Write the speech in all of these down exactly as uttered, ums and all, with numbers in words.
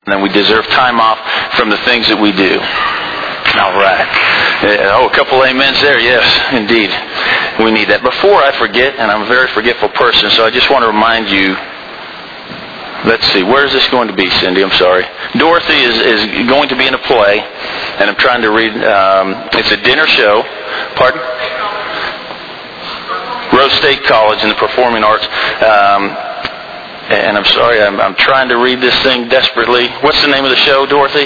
and we deserve time off from the things that we do. All right. Oh, a couple amens there. Yes, indeed. We need that. Before I forget, and I'm a very forgetful person, so I just want to remind you, let's see, where is this going to be, Cindy? I'm sorry. Dorothy is, is going to be in a play, and I'm trying to read, um, it's a dinner show. Pardon? Rose State College in the Performing Arts. Um, and I'm sorry, I'm, I'm trying to read this thing desperately. What's the name of the show, Dorothy?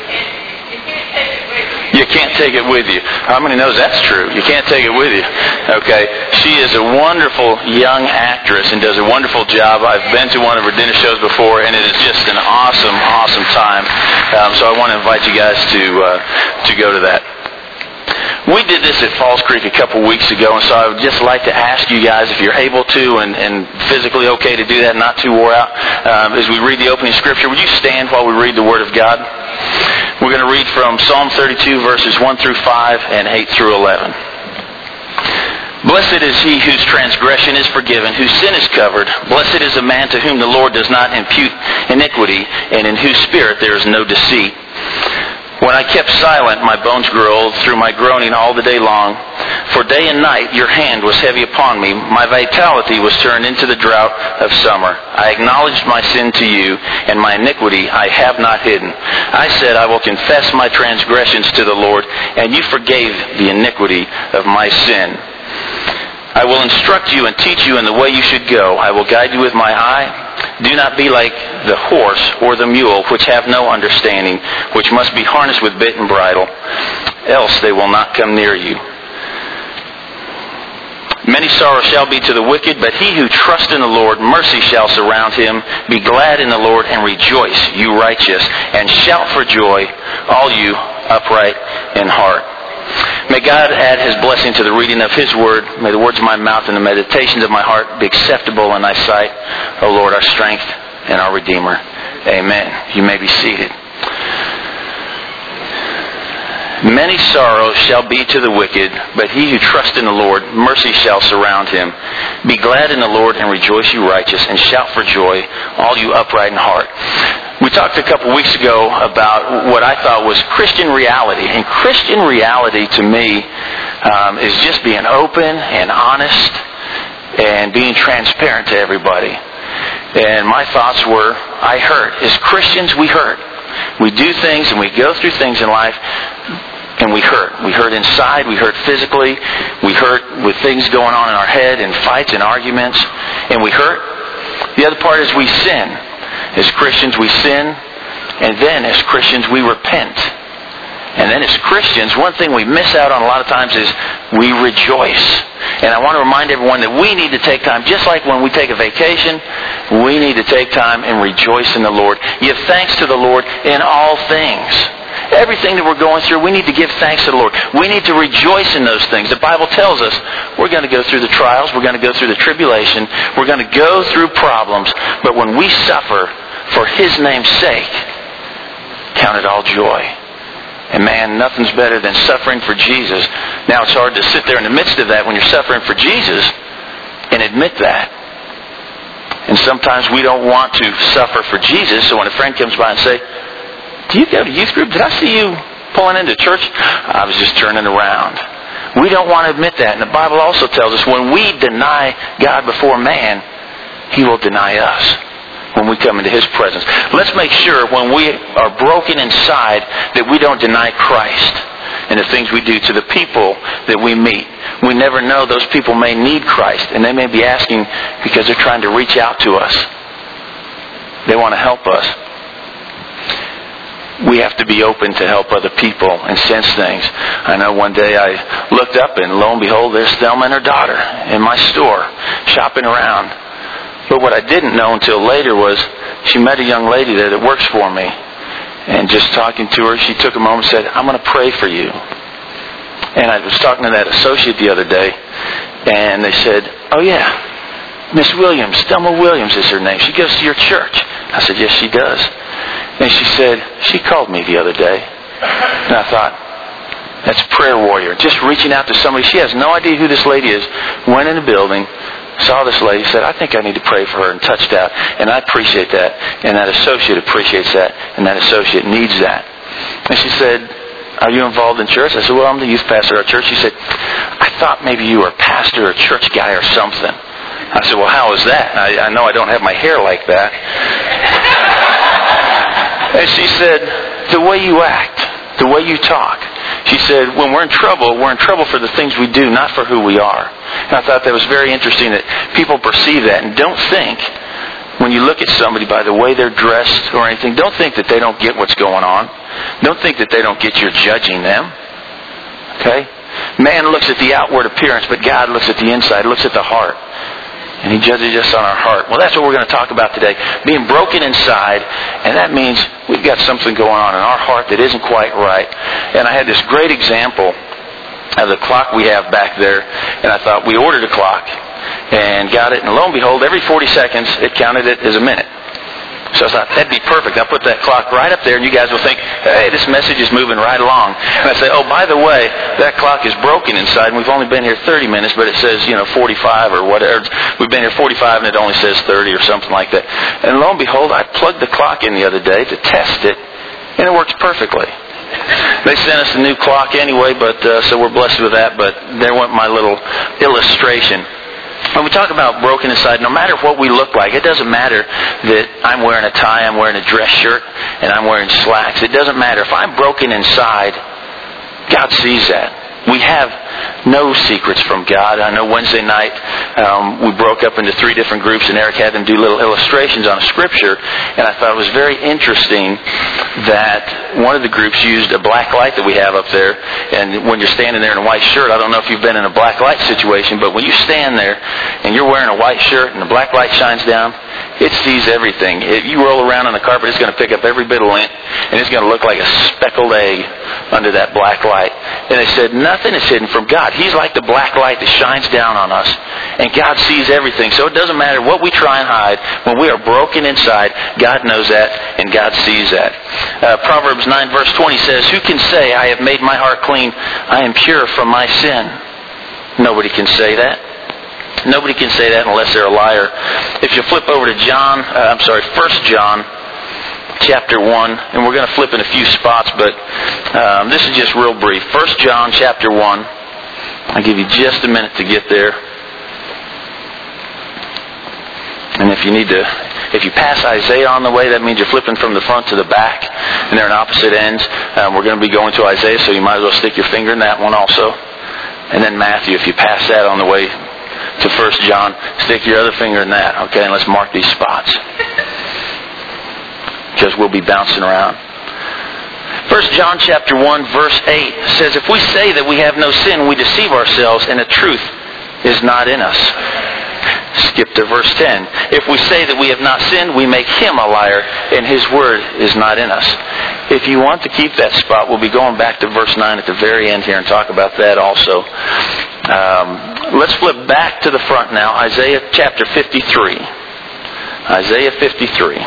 You can't take it with you. How many knows that's true? You can't take it with you. Okay. She is a wonderful young actress and does a wonderful job. I've been to one of her dinner shows before, and it is just an awesome, awesome time. Um, so I want to invite you guys to uh, to go to that. We did this at Falls Creek a couple weeks ago, and so I would just like to ask you guys if you're able to and, and physically okay to do that, not too wore out, um, as we read the opening scripture. Would you stand while we read the Word of God? We're going to read from Psalm thirty-two, verses one through five and eight through eleven. Blessed is he whose transgression is forgiven, whose sin is covered. Blessed is the man to whom the Lord does not impute iniquity, and in whose spirit there is no deceit. When I kept silent, my bones grew old through my groaning all the day long. For day and night your hand was heavy upon me. My vitality was turned into the drought of summer. I acknowledged my sin to you, and my iniquity I have not hidden. I said, I will confess my transgressions to the Lord, and you forgave the iniquity of my sin. I will instruct you and teach you in the way you should go. I will guide you with my eye. Do not be like the horse or the mule, which have no understanding, which must be harnessed with bit and bridle, else they will not come near you. Many sorrows shall be to the wicked, but he who trusts in the Lord, mercy shall surround him. Be glad in the Lord and rejoice, you righteous, and shout for joy, all you upright in heart. May God add His blessing to the reading of His Word. May the words of my mouth and the meditations of my heart be acceptable in Thy sight, O Lord, our strength and our Redeemer. Amen. You may be seated. Many sorrows shall be to the wicked, but he who trusts in the Lord, mercy shall surround him. Be glad in the Lord and rejoice, you righteous, and shout for joy, all you upright in heart. We talked a couple weeks ago about what I thought was Christian reality. And Christian reality to me um, is just being open and honest and being transparent to everybody. And my thoughts were, I hurt. As Christians, we hurt. We do things and we go through things in life and we hurt. We hurt inside. We hurt physically. We hurt with things going on in our head and fights and arguments. And we hurt. The other part is we sin. As Christians, we sin. And then as Christians, we repent. And then as Christians, one thing we miss out on a lot of times is we rejoice. And I want to remind everyone that we need to take time, just like when we take a vacation, we need to take time and rejoice in the Lord. Give thanks to the Lord in all things. Everything that we're going through, we need to give thanks to the Lord. We need to rejoice in those things. The Bible tells us we're going to go through the trials, we're going to go through the tribulation, we're going to go through problems, but when we suffer for His name's sake, count it all joy. And man, nothing's better than suffering for Jesus. Now it's hard to sit there in the midst of that when you're suffering for Jesus and admit that. And sometimes we don't want to suffer for Jesus, so when a friend comes by and say, do you go to youth group? Did I see you pulling into church? I was just turning around. We don't want to admit that. And the Bible also tells us when we deny God before man, He will deny us when we come into His presence. Let's make sure when we are broken inside that we don't deny Christ and the things we do to the people that we meet. We never know, those people may need Christ, and they may be asking because they're trying to reach out to us. They want to help us. We have to be open to help other people and sense things. I know one day I looked up and lo and behold, there's Thelma and her daughter in my store shopping around. But what I didn't know until later was she met a young lady there that works for me. And just talking to her, she took a moment and said, I'm going to pray for you. And I was talking to that associate the other day, and they said, oh yeah, Miss Williams, Thelma Williams is her name. She goes to your church. I said, yes, she does. And she said, she called me the other day. And I thought, that's prayer warrior. Just reaching out to somebody. She has no idea who this lady is. Went in the building, saw this lady, said, I think I need to pray for her, and touched out. And I appreciate that. And that associate appreciates that. And that associate needs that. And she said, are you involved in church? I said, well, I'm the youth pastor at our church. She said, I thought maybe you were a pastor or a church guy or something. I said, well, how is that? I, I know I don't have my hair like that. And she said, the way you act, the way you talk. She said, when we're in trouble, we're in trouble for the things we do, not for who we are. And I thought that was very interesting that people perceive that. And don't think, when you look at somebody by the way they're dressed or anything, don't think that they don't get what's going on. Don't think that they don't get you're judging them. Okay? Man looks at the outward appearance, but God looks at the inside, looks at the heart. And He judges us on our heart. Well, that's what we're going to talk about today. Being broken inside. And that means we've got something going on in our heart that isn't quite right. And I had this great example of the clock we have back there. And I thought, we ordered a clock and got it. And lo and behold, every forty seconds, it counted it as a minute. So I thought, that'd be perfect. I'll put that clock right up there, and you guys will think, hey, this message is moving right along. And I say, oh, by the way, that clock is broken inside, and we've only been here thirty minutes, but it says, you know, forty-five or whatever. We've been here forty-five, and it only says thirty or something like that. And lo and behold, I plugged the clock in the other day to test it, and it works perfectly. They sent us a new clock anyway, but uh, so we're blessed with that, but there went my little illustration. When we talk about broken inside, no matter what we look like, it doesn't matter that I'm wearing a tie, I'm wearing a dress shirt, and I'm wearing slacks. It doesn't matter. If I'm broken inside, God sees that. We have no secrets from God. I know Wednesday night um, we broke up into three different groups, and Eric had them do little illustrations on a scripture, and I thought it was very interesting that one of the groups used a black light that we have up there, and when you're standing there in a white shirt, I don't know if you've been in a black light situation, but when you stand there and you're wearing a white shirt and the black light shines down, it sees everything. If you roll around on the carpet, it's going to pick up every bit of lint, and it's going to look like a speckled egg under that black light. And they said, nothing is hidden from God. He's like the black light that shines down on us, and God sees everything. So it doesn't matter what we try and hide. When we are broken inside, God knows that, and God sees that. Uh, Proverbs nine verse twenty says, who can say, I have made my heart clean, I am pure from my sin? Nobody can say that. Nobody can say that unless they're a liar. If you flip over to John, uh, I'm sorry, First John chapter one, and we're going to flip in a few spots, but um, this is just real brief. First John chapter one. I'll give you just a minute to get there. And if you need to, if you pass Isaiah on the way, that means you're flipping from the front to the back, and they're on opposite ends. Um, we're going to be going to Isaiah, so you might as well stick your finger in that one also. And then Matthew, if you pass that on the way to First John, stick your other finger in that. Okay, and let's mark these spots, because we'll be bouncing around. First John chapter one verse eight says, if we say that we have no sin, we deceive ourselves, and the truth is not in us. Skip to verse ten. If we say that we have not sinned, we make Him a liar, and His word is not in us. If you want to keep that spot, we'll be going back to verse nine at the very end here and talk about that also. Um, let's flip back to the front now. Isaiah chapter fifty-three. Isaiah fifty-three.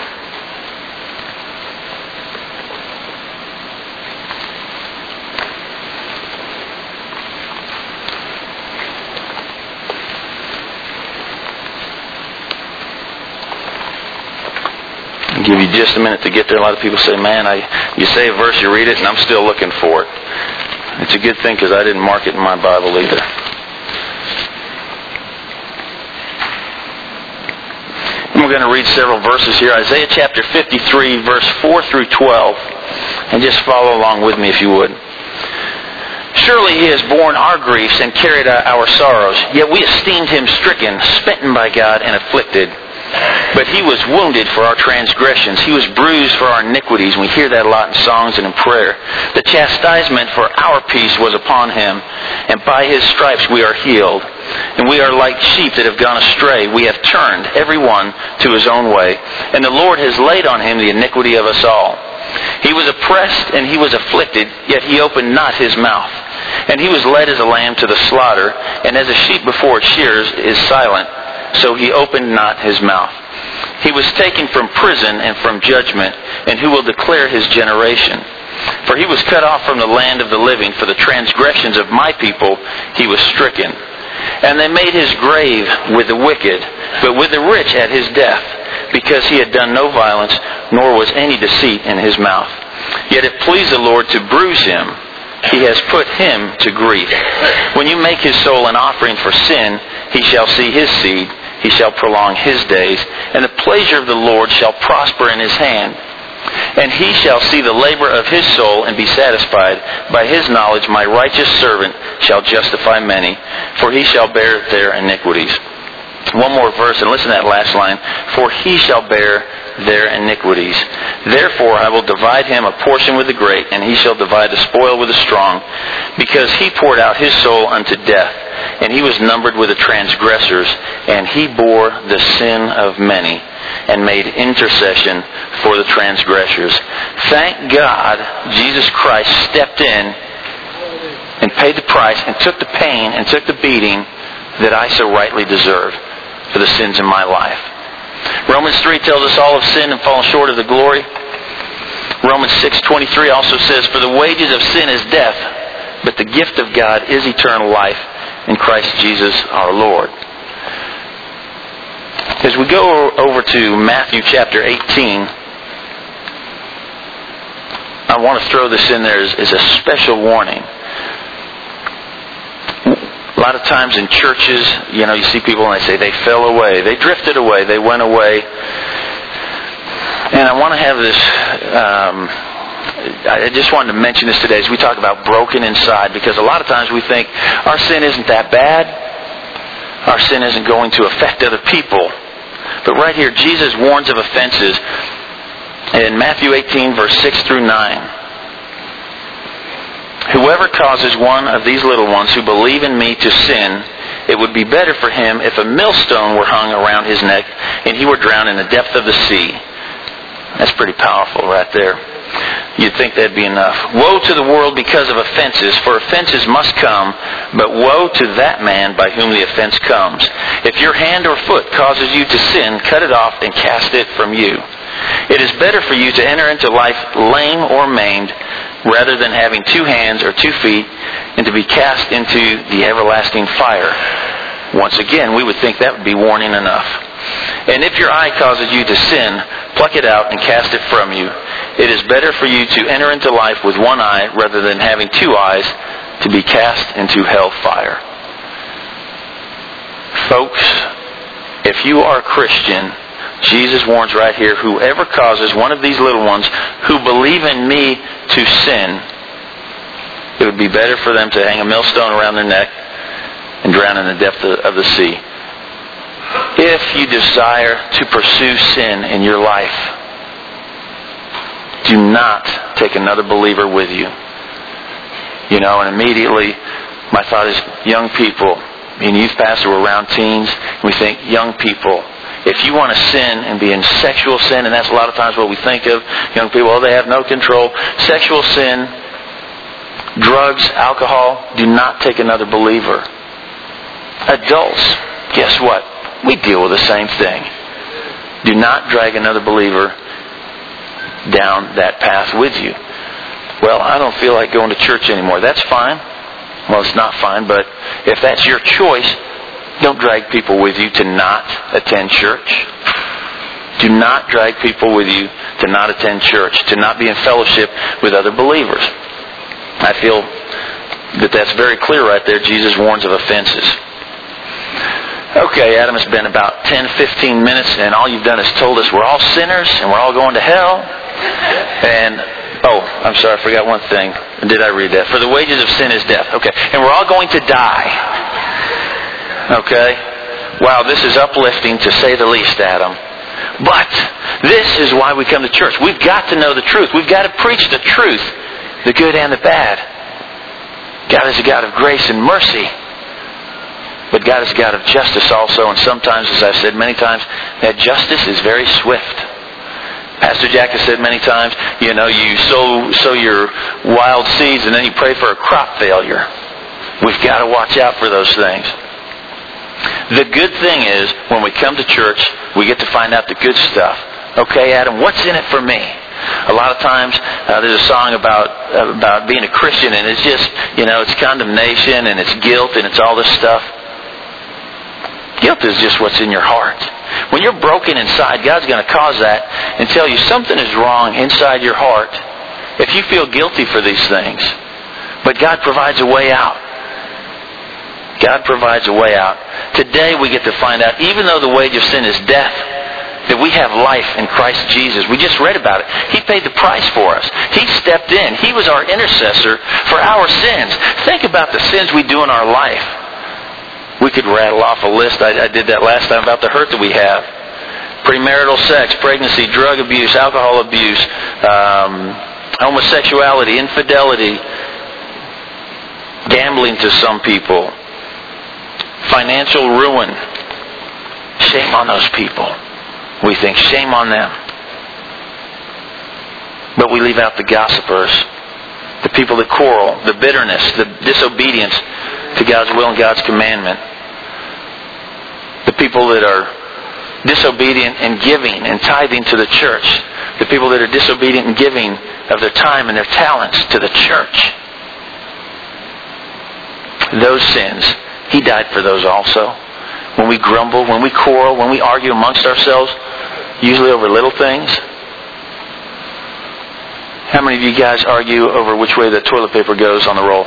I'll give you just a minute to get there. A lot of people say, man, I, you say a verse, you read it, and I'm still looking for it. It's a good thing because I didn't mark it in my Bible either. And we're going to read several verses here. Isaiah chapter fifty-three, verse four through twelve. And just follow along with me if you would. Surely He has borne our griefs and carried our sorrows. Yet we esteemed Him stricken, smitten by God, and afflicted. But He was wounded for our transgressions. He was bruised for our iniquities. We hear that a lot in songs and in prayer. The chastisement for our peace was upon Him, and by His stripes we are healed. And we are like sheep that have gone astray. We have turned every one to his own way, and the Lord has laid on Him the iniquity of us all. He was oppressed and He was afflicted, yet He opened not His mouth. And He was led as a lamb to the slaughter, and as a sheep before its shears is silent, so He opened not His mouth. He was taken from prison and from judgment, and who will declare His generation? For He was cut off from the land of the living. For the transgressions of my people He was stricken. And they made his grave with the wicked, but with the rich at his death, because he had done no violence, nor was any deceit in his mouth. Yet it pleased the Lord to bruise him. He has put him to grief. When you make his soul an offering for sin, he shall see his seed. He shall prolong his days, and the pleasure of the Lord shall prosper in his hand. And he shall see the labor of his soul and be satisfied. By his knowledge my righteous servant shall justify many, for he shall bear their iniquities. One more verse, and listen to that last line. For he shall bear their iniquities. Therefore I will divide him a portion with the great, and he shall divide the spoil with the strong, because he poured out his soul unto death, and he was numbered with the transgressors, and he bore the sin of many, and made intercession for the transgressors. Thank God Jesus Christ stepped in and paid the price and took the pain and took the beating that I so rightly deserve for the sins in my life. Romans three tells us all have sinned and fallen short of the glory. Romans six twenty-three also says, for the wages of sin is death, but the gift of God is eternal life in Christ Jesus our Lord. As we go over to Matthew chapter eighteen, I want to throw this in there as, as a special warning. A lot of times in churches, you know, you see people and they say they fell away. They drifted away. They went away. And I want to have this, um, I just wanted to mention this today as we talk about broken inside, because a lot of times we think our sin isn't that bad. Our sin isn't going to affect other people. But right here, Jesus warns of offenses in Matthew eighteen, verse six through nine. Whoever causes one of these little ones who believe in me to sin, it would be better for him if a millstone were hung around his neck and he were drowned in the depth of the sea. That's pretty powerful right there. You'd think that'd be enough. Woe to the world because of offenses, for offenses must come, but woe to that man by whom the offense comes. If your hand or foot causes you to sin, cut it off and cast it from you. It is better for you to enter into life lame or maimed, rather than having two hands or two feet, and to be cast into the everlasting fire. Once again, we would think that would be warning enough. And if your eye causes you to sin, pluck it out and cast it from you. It is better for you to enter into life with one eye, rather than having two eyes, to be cast into hell fire. Folks, if you are a Christian, Jesus warns right here, whoever causes one of these little ones who believe in me to sin, it would be better for them to hang a millstone around their neck and drown in the depth of the sea. If you desire to pursue sin in your life, do not take another believer with you. You know, and immediately my thought is young people. Me and youth pastor, we're around teens, and we think young people, if you want to sin and be in sexual sin, and that's a lot of times what we think of, young people, oh, they have no control. Sexual sin, drugs, alcohol, do not take another believer. Adults, guess what? We deal with the same thing. Do not drag another believer down that path with you. Well, I don't feel like going to church anymore. That's fine. Well, it's not fine, but if that's your choice, don't drag people with you to not attend church. Do not drag people with you to not attend church, to not be in fellowship with other believers. I feel that that's very clear right there. Jesus warns of offenses. Okay, Adam, it's been about ten, fifteen minutes, and all you've done is told us we're all sinners and we're all going to hell. And, oh, I'm sorry, I forgot one thing. Did I read that? For the wages of sin is death. Okay, and we're all going to die. Okay? Wow, this is uplifting to say the least, Adam. But this is why we come to church. We've got to know the truth. We've got to preach the truth, the good and the bad. God is a God of grace and mercy. But God is a God of justice also. And sometimes, as I've said many times, that justice is very swift. Pastor Jack has said many times, you know, you sow, sow your wild seeds and then you pray for a crop failure. We've got to watch out for those things. The good thing is, when we come to church, we get to find out the good stuff. Okay, Adam, what's in it for me? A lot of times, uh, there's a song about uh, about being a Christian, and it's just, you know, it's condemnation, and it's guilt, and it's all this stuff. Guilt is just what's in your heart. When you're broken inside, God's going to cause that and tell you something is wrong inside your heart if you feel guilty for these things. But God provides a way out. God provides a way out. Today we get to find out, even though the wage of sin is death, that we have life in Christ Jesus. We just read about it. He paid the price for us. He stepped in. He was our intercessor for our sins. Think about the sins we do in our life. We could rattle off a list. I, I did that last time about the hurt that we have. Premarital sex, pregnancy, drug abuse, alcohol abuse, um, homosexuality, infidelity, gambling to some people, financial ruin. Shame on those people. We think shame on them. But we leave out the gossipers, the people that quarrel, the bitterness, the disobedience to God's will and God's commandment. The people that are disobedient in giving and tithing to the church. The people that are disobedient in giving of their time and their talents to the church. Those sins, He died for those also. When we grumble, when we quarrel, when we argue amongst ourselves, usually over little things. How many of you guys argue over which way the toilet paper goes on the roll?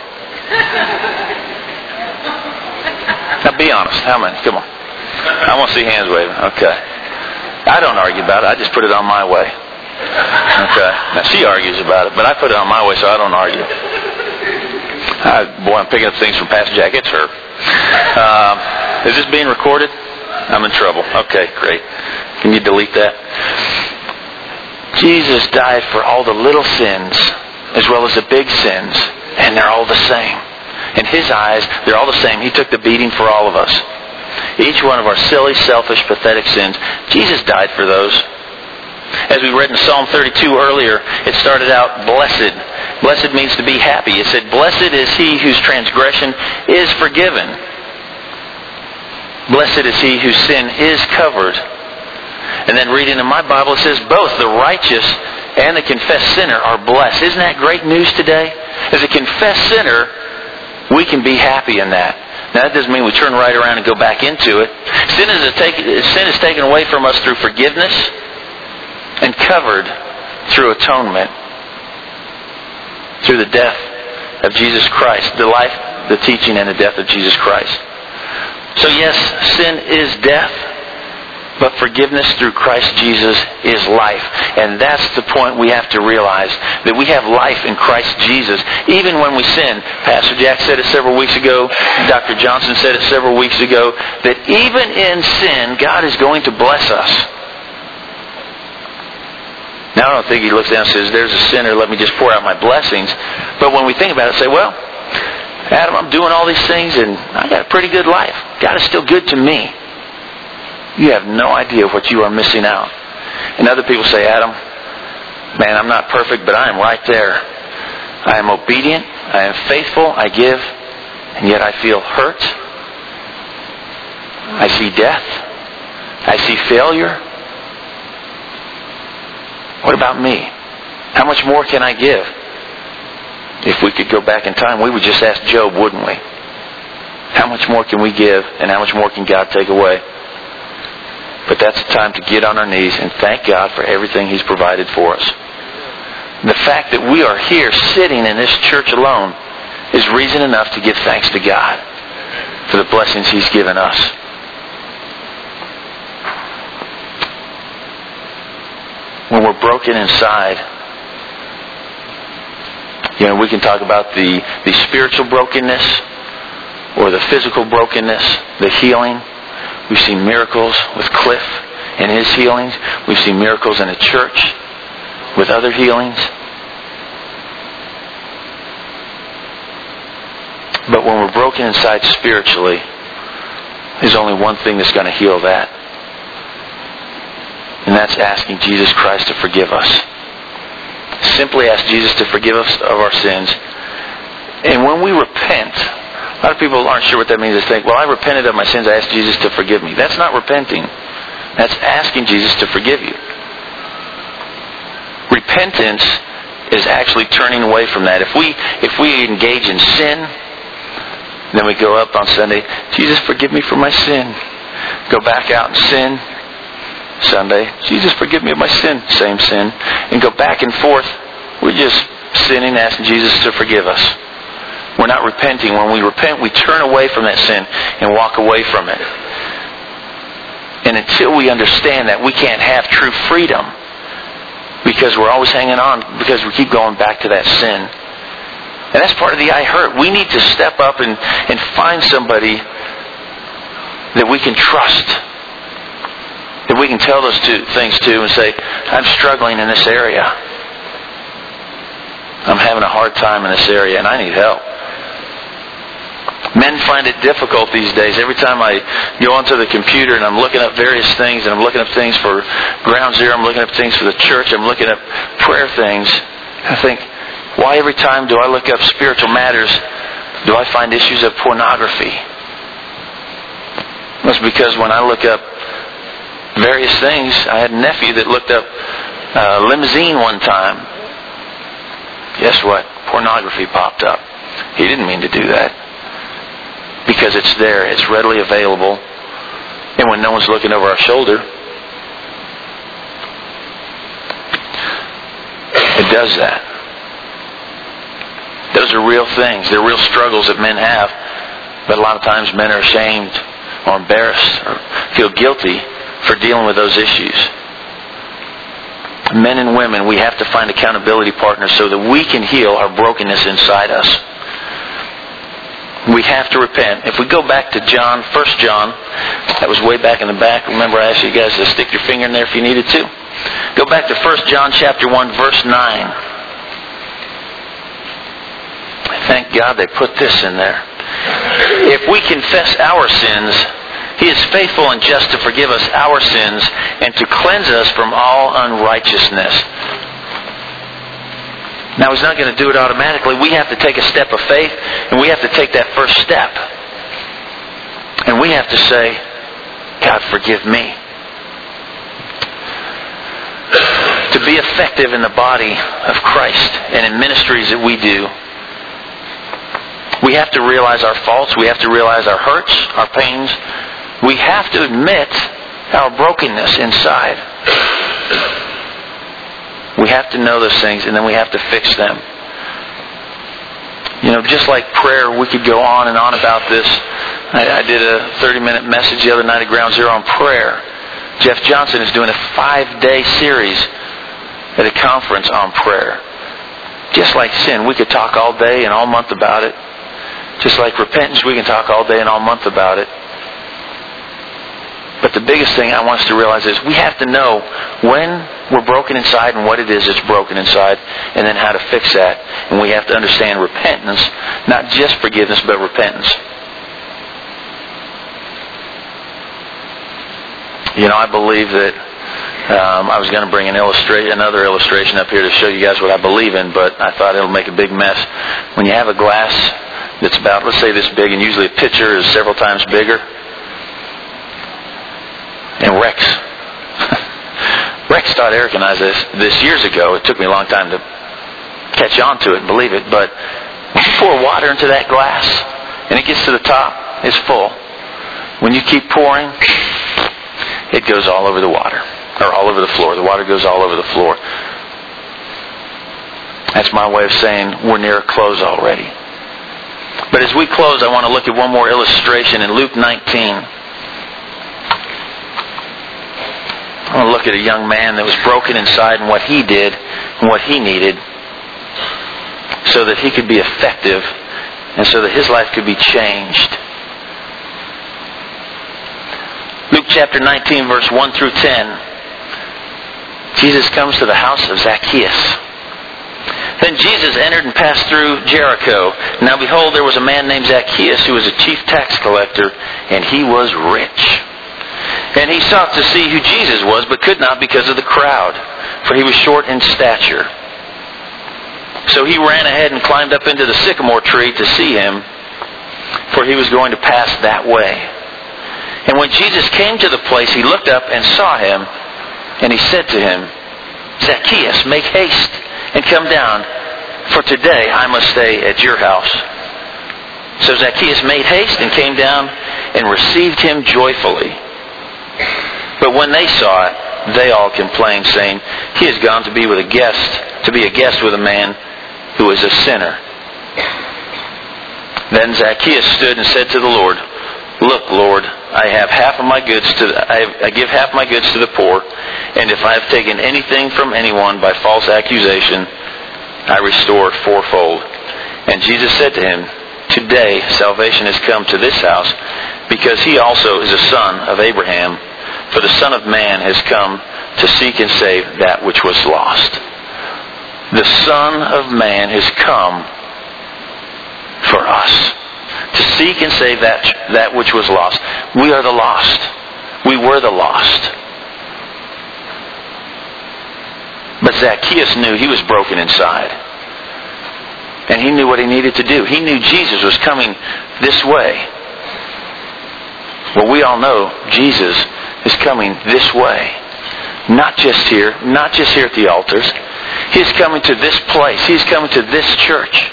Now be honest. How many? Come on. I want to see hands waving. Okay. I don't argue about it. I just put it on my way. Okay. Now she argues about it, but I put it on my way so I don't argue. I, boy, I'm picking up things from Pastor Jack. It's her. Uh, is this being recorded? I'm in trouble. Okay, great. Can you delete that? Jesus died for all the little sins as well as the big sins, and they're all the same. In His eyes, they're all the same. He took the beating for all of us. Each one of our silly, selfish, pathetic sins, Jesus died for those. As we read in Psalm thirty-two earlier, it started out, blessed. Blessed means to be happy. It said, blessed is he whose transgression is forgiven. Blessed is he whose sin is covered. And then reading in my Bible, it says both the righteous and the confessed sinner are blessed. Isn't that great news today? As a confessed sinner, we can be happy in that. Now, that doesn't mean we turn right around and go back into it. Sin is, a take, sin is taken away from us through forgiveness and covered through atonement, through the death of Jesus Christ, the life, the teaching, and the death of Jesus Christ. So yes, sin is death, but forgiveness through Christ Jesus is life. And that's the point we have to realize, that we have life in Christ Jesus, even when we sin. Pastor Jack said it several weeks ago. Doctor Johnson said it several weeks ago, that even in sin, God is going to bless us. Now, I don't think He looks down and says, there's a sinner, let me just pour out my blessings. But when we think about it, say, well, Adam, I'm doing all these things and I got a pretty good life. God is still good to me. You have no idea what you are missing out. And other people say, Adam, man, I'm not perfect, but I am right there. I am obedient. I am faithful. I give. And yet I feel hurt. I see death. I see failure. What about me? How much more can I give? If we could go back in time, we would just ask Job, wouldn't we? How much more can we give, and how much more can God take away? But that's the time to get on our knees and thank God for everything He's provided for us. The fact that we are here sitting in this church alone is reason enough to give thanks to God for the blessings He's given us. When we're broken inside, you know, we can talk about the, the spiritual brokenness or the physical brokenness, the healing. We've seen miracles with Cliff and his healings. We've seen miracles in the church with other healings. But when we're broken inside spiritually, there's only one thing that's going to heal that. And that's asking Jesus Christ to forgive us. Simply ask Jesus to forgive us of our sins. And when we repent, a lot of people aren't sure what that means. They think, well, I repented of my sins. I asked Jesus to forgive me. That's not repenting. That's asking Jesus to forgive you. Repentance is actually turning away from that. If we if we engage in sin, then we go up on Sunday, Jesus, forgive me for my sin. Go back out and sin. Sunday, Jesus, forgive me of my sin. Same sin. And go back and forth. We're just sinning, asking Jesus to forgive us. We're not repenting. When we repent, we turn away from that sin and walk away from it. And until we understand that, we can't have true freedom, because we're always hanging on, because we keep going back to that sin. And that's part of the I hurt. We need to step up and, and find somebody that we can trust, that we can tell those two things to and say, I'm struggling in this area. I'm having a hard time in this area and I need help. Men find it difficult these days. Every time I go onto the computer and I'm looking up various things, and I'm looking up things for Ground Zero, I'm looking up things for the church, I'm looking up prayer things, I think, why every time do I look up spiritual matters, do I find issues of pornography? That's because when I look up various things, I had a nephew that looked up uh, limousine one time. Guess what? Pornography popped up. He didn't mean to do that. Because it's there, it's readily available, and when no one's looking over our shoulder, it does that. Those are real things. They're real struggles that men have, but a lot of times men are ashamed or embarrassed or feel guilty for dealing with those issues. Men and women, we have to find accountability partners so that we can heal our brokenness inside us. We have to repent. If we go back to John, First John, that was way back in the back. Remember I asked you guys to stick your finger in there if you needed to. Go back to First John chapter one, verse nine. Thank God they put this in there. If we confess our sins, He is faithful and just to forgive us our sins and to cleanse us from all unrighteousness. Now, He's not going to do it automatically. We have to take a step of faith, and we have to take that first step. And we have to say, God, forgive me. To be effective in the body of Christ and in ministries that we do, we have to realize our faults. We have to realize our hurts, our pains. We have to admit our brokenness inside. We have to know those things, and then we have to fix them. You know, just like prayer, we could go on and on about this. I, I did a thirty-minute message the other night at Ground Zero on prayer. Jeff Johnson is doing a five-day series at a conference on prayer. Just like sin, we could talk all day and all month about it. Just like repentance, we can talk all day and all month about it. But the biggest thing I want us to realize is we have to know when we're broken inside and what it is that's broken inside, and then how to fix that. And we have to understand repentance, not just forgiveness, but repentance. You know, I believe that um, I was going to bring an illustrate, another illustration up here to show you guys what I believe in, but I thought it'll make a big mess. When you have a glass that's about, let's say this big, and usually a pitcher is several times bigger, and Rex. Rex taught Eric and I this, this years ago. It took me a long time to catch on to it and believe it. But when you pour water into that glass and it gets to the top, it's full. When you keep pouring, it goes all over the water. Or all over the floor. The water goes all over the floor. That's my way of saying we're near a close already. But as we close, I want to look at one more illustration in Luke nineteen. I want to look at a young man that was broken inside and what he did and what he needed so that he could be effective and so that his life could be changed. Luke chapter nineteen, verse one through ten. Jesus comes to the house of Zacchaeus. Then Jesus entered and passed through Jericho. Now behold, there was a man named Zacchaeus who was a chief tax collector, and he was rich. And he sought to see who Jesus was, but could not because of the crowd, for he was short in stature. So he ran ahead and climbed up into the sycamore tree to see him, for he was going to pass that way. And when Jesus came to the place, he looked up and saw him, and he said to him, Zacchaeus, make haste and come down, for today I must stay at your house. So Zacchaeus made haste and came down and received him joyfully. But when they saw it, they all complained, saying, He has gone to be with a guest, to be a guest with a man who is a sinner. Then Zacchaeus stood and said to the Lord, Look, Lord, I have half of my goods to the, I, have, I give half my goods to the poor, and if I have taken anything from anyone by false accusation, I restore it fourfold. And Jesus said to him, Today salvation has come to this house, because he also is a son of Abraham. For the Son of Man has come to seek and save that which was lost. The Son of Man has come for us, to seek and save that, that which was lost. We are the lost. We were the lost. But Zacchaeus knew he was broken inside. And he knew what he needed to do. He knew Jesus was coming this way. Well, we all know Jesus is coming this way. Not just here, not just here at the altars. He's coming to this place. He's coming to this church.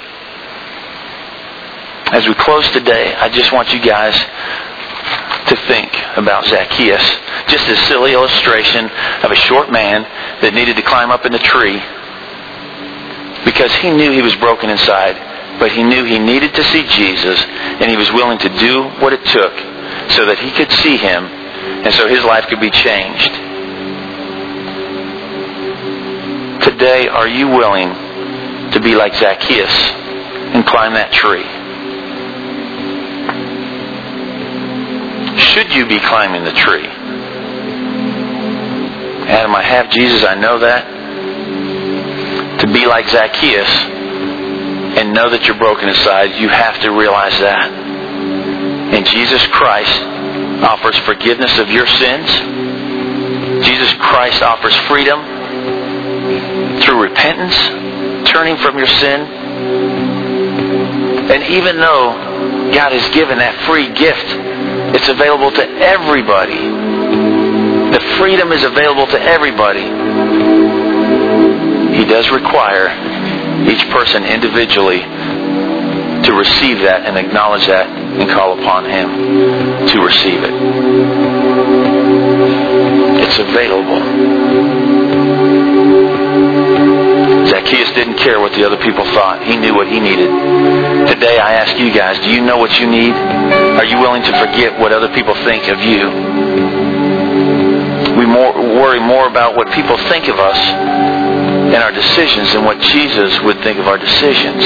As we close today, I just want you guys to think about Zacchaeus. Just a silly illustration of a short man that needed to climb up in the tree because he knew he was broken inside, but he knew he needed to see Jesus, and he was willing to do what it took so that he could see Him, and so his life could be changed. Today, are you willing to be like Zacchaeus and climb that tree? Should you be climbing the tree? Adam, I have Jesus, I know that. To be like Zacchaeus and know that you're broken inside, you have to realize that. And Jesus Christ offers forgiveness of your sins. Jesus Christ offers freedom through repentance, turning from your sin. And even though God has given that free gift, it's available to everybody. The freedom is available to everybody. He does require each person individually to receive that and acknowledge that and call upon Him to receive it. It's available. Zacchaeus didn't care what the other people thought. He knew what he needed. Today I ask you guys, do you know what you need? Are you willing to forget what other people think of you? We more, worry more about what people think of us and our decisions than what Jesus would think of our decisions.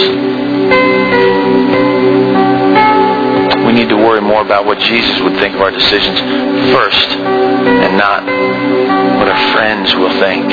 We need to worry more about what Jesus would think of our decisions first, and not what our friends will think.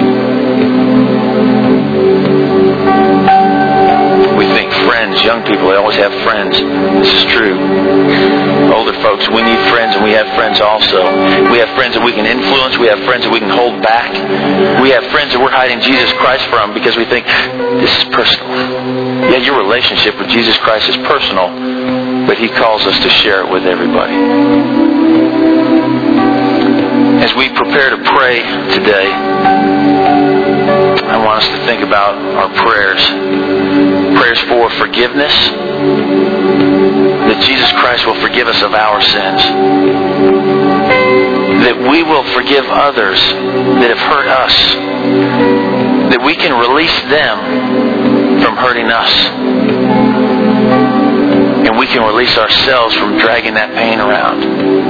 We think friends, young people, they always have friends. This is true. Older folks, we need friends, and we have friends also. We have friends that we can influence. We have friends that we can hold back. We have friends that we're hiding Jesus Christ from because we think, this is personal. Yeah, your relationship with Jesus Christ is personal, but He calls us to share it with everybody. As we prepare to pray today, I want us to think about our prayers. Prayers for forgiveness, that Jesus Christ will forgive us of our sins, that we will forgive others that have hurt us, that we can release them from hurting us, and we can release ourselves from dragging that pain around.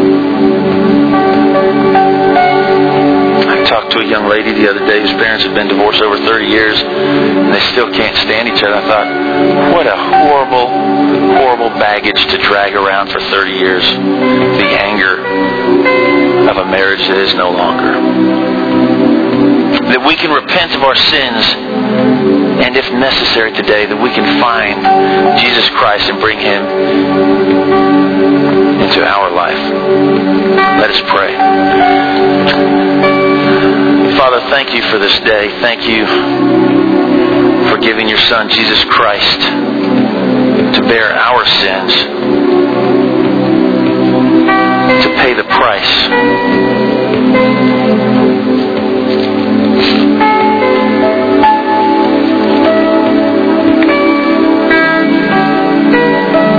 I talked to a young lady the other day whose parents have been divorced over thirty years, and they still can't stand each other. I thought, what a horrible, horrible baggage to drag around for thirty years. The anger of a marriage that is no longer. That we can repent of our sins, and if necessary today, that we can find Jesus Christ and bring Him into our life. Let us pray. Father, thank You for this day. Thank You for giving Your Son, Jesus Christ, to bear our sins, to pay the price.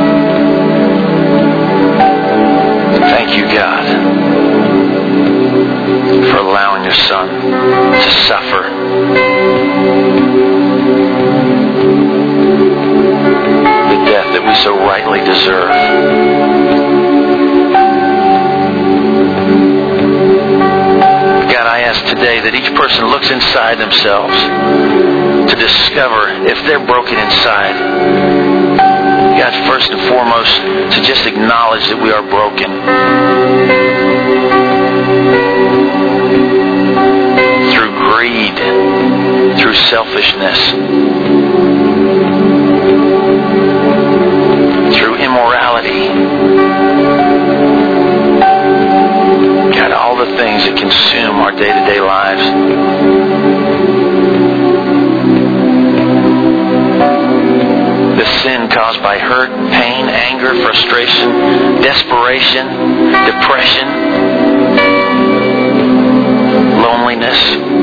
Thank You, God. inside themselves to discover if they're broken inside. God, first and foremost, to just acknowledge that we are broken. Through greed, through selfishness, through immorality. God, all the things that consume our day-to-day lives. The sin caused by hurt, pain, anger, frustration, desperation, depression, loneliness.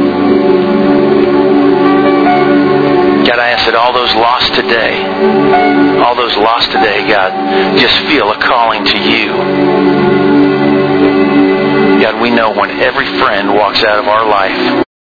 God, I ask that all those lost today, all those lost today, God, just feel a calling to you. God, we know when every friend walks out of our life,